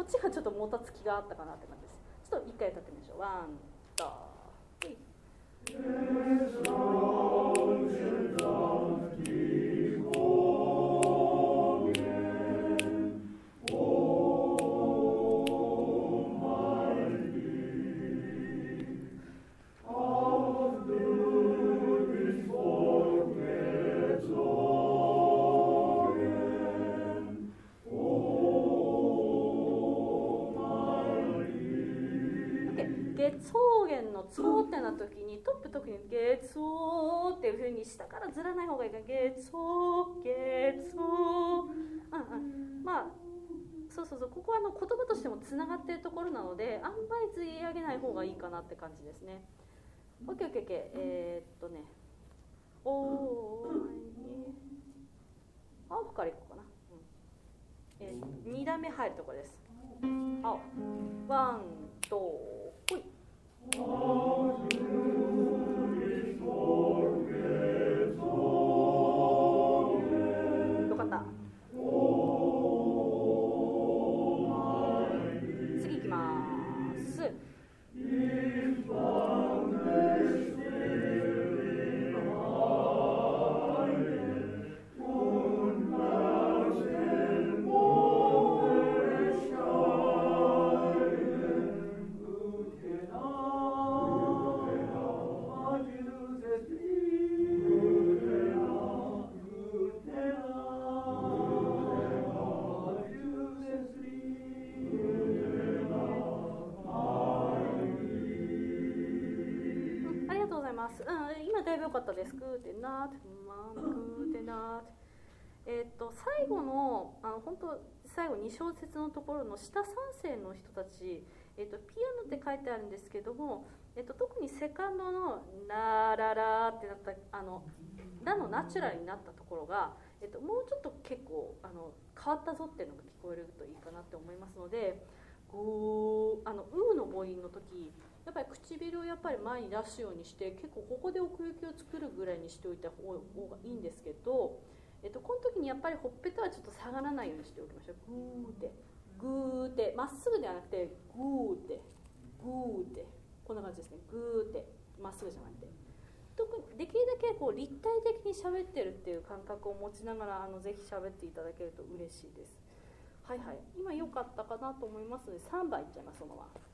ちがちょっともたつきがあったかなって感じです。ちょっと一回歌ってみましょう。ワン、ツー、スリー。月方言のツオってな時にトップ特に月方っていう風に下からずらない方がいいから月方月方、まあそうここは言葉としてもつながっているところなのであんまりずり上げない方がいいかなって感じですね。オッケーおー青からいこうかな、2段目入るところです。青ワンとほい。よかった。次いきます。今だいぶ良かったです。グーテナートマングーテナート。最後の本当最後2小節のところの下3声の人たち、ピアノって書いてあるんですけども、特にセカンドのラララってなったラのナチュラルになったところが、もうちょっと結構変わったぞっていうのが聞こえるといいかなって思いますので、ウーの母音の時やっぱり唇をやっぱり前に出すようにして結構ここで奥行きを作るぐらいにしておいた方がいいんですけど、この時にやっぱりほっぺたはちょっと下がらないようにしておきましょう。グーってまっすぐではなくてグーってこんな感じですね。グーってまっすぐじゃなくて、特にできるだけこう立体的に喋ってるっていう感覚を持ちながらぜひ喋っていただけると嬉しいです。はい、今良かったかなと思いますので3番いっちゃいます。そのまま